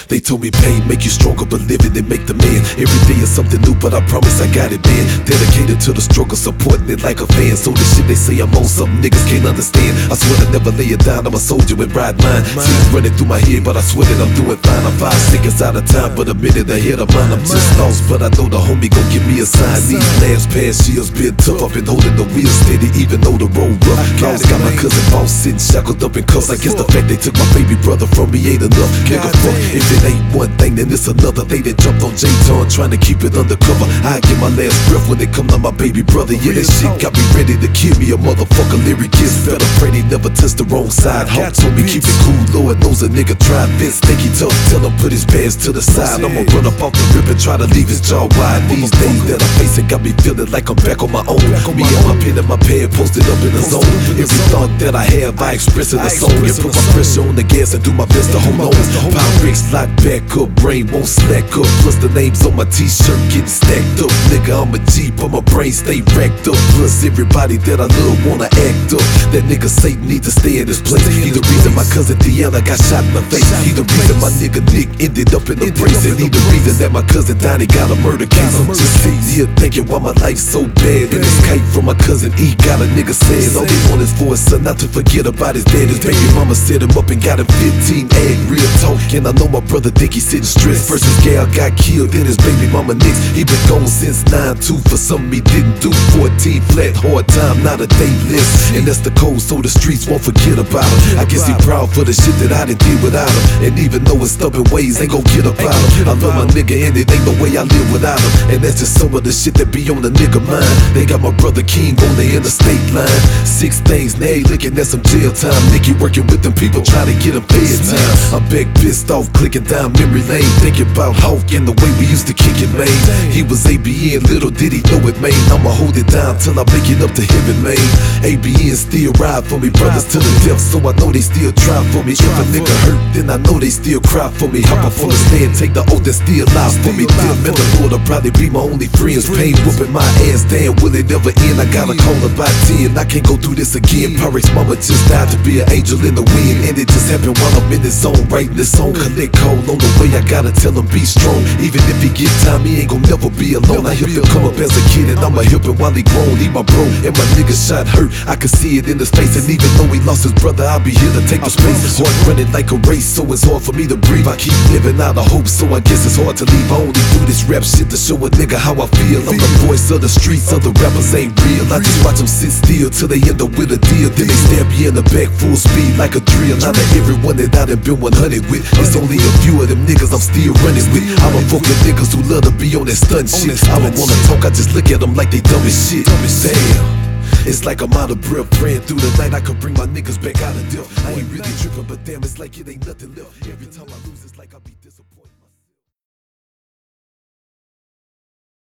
They told me pain make you stronger, but living it make the man. Every day is something new, but I promise I got it, man. Dedicated to the struggle, supporting it like a fan. So the shit they say I'm on, something niggas can't understand. I swear I never lay it down, I'm a soldier and ride mine. See it's running through my head, but I swear that I'm doing fine. I'm 5 seconds out of time, but a minute ahead of mine. I'm just lost, but I know the homie gon' give me a sign. These last past years been tough, I've been holding the wheel steady, even though the road rough. Lost, got my cousin boss sitting shackled up in cuffs. I guess the fact they took my baby brother from me ain't enough. Nigga fuck, if it ain't one thing, then it's another. They that jumped on J-Ton trying to keep it undercover. I get my last breath when they come to my baby brother. Yeah, that shit got me ready to kill me. A motherfucker lyricist, better pray they never touch the wrong side. Hawk told me keep it cool, Lord knows a nigga tried. Vince think he tough, tell him put his pants to the side. I'ma run up off the rip and try to leave his jaw wide. These days that I'm facing got me feeling like I'm back on my own. Me and my pen and my pad posted up in the zone. Every thought that I have, I express in a song. And put my pressure on the gas and do my best to hold on. Pyrex lock back up, brain won't slack up. Plus the names on my t-shirt getting stacked up. Nigga, I'm a G, but my brain stay racked up. Plus everybody that I love wanna act up. That nigga Satan need to stay in his place. He the reason my cousin Deanna got shot in the face. He the reason my nigga Nick ended up in the brace. And he the reason that my cousin Donnie got a murder case. I'm just sitting here thinking why my life's so bad. And this kite from my cousin E got a nigga sad. All they want is for his son not to forget about his dad. His baby mama set him up and got him 15 ag. Real talk, and I know my brother think he's sitting stressed. First his gal got killed, then his baby mama next. He been gone since 9-2 for something he didn't do. 14 flat, hard time, not a day list. And that's the code so the streets won't forget about him. I guess he proud for the shit that I done did without him. And even though his stubborn ways ain't gon' get about him, I love my nigga and it ain't no way I live without him. And that's just some of the shit that be on the nigga mind. They got my brother King on the interstate line. 6 things, now he looking at some jail time. Nicky working with them people trying to get him paid time. I'm back pissed off, clicking down memory lane, thinking about Hawk and the way we used to kick it, man. He was ABN, little did he know it, man. I'ma hold it down till I make it up to heaven, man. ABN still ride for me, brothers to the death, so I know they still try for me. If a nigga hurt, then I know they still cry for me. Hop up on the stand, take the oath that still lies for me. Dear man, the Lord will probably be my only friends. Pain whooping my ass, damn, will it ever end? I gotta call about 10, I can't go through this again. Pyrex mama just died to be an angel in the wind, and it just happened while I'm in this zone, writing this song. Collect call on the way, I gotta tell him be strong. Even if he get time, he ain't gon' never be alone. I helped him come up as a kid, and I'ma help him while he grown. He my bro, and my nigga shot hurt. I can see it in his face, and even though he lost his brother, I'll be here to take the space. Heart running like a race, so it's hard for me to breathe. I keep living out of hope, so I guess it's hard to leave. I only do this rap shit to show a nigga how I feel. I'm the voice of the streets, other rappers ain't real. I just watch them sit still till they end up with a deal. Then they stab you in the back full speed like a drill. Not of everyone that I done been 100 with. It's only a few of them niggas I'm still running with. I'm a fucking niggas who love to be on that stunt shit. I don't wanna talk, I just look at them like they dumb as shit. Damn. It's like I'm out of breath, praying through the night I could bring my niggas back out of death. I ain't really tripping, but damn, it's like it ain't nothing left. Every time I lose, it's like I be disappointed.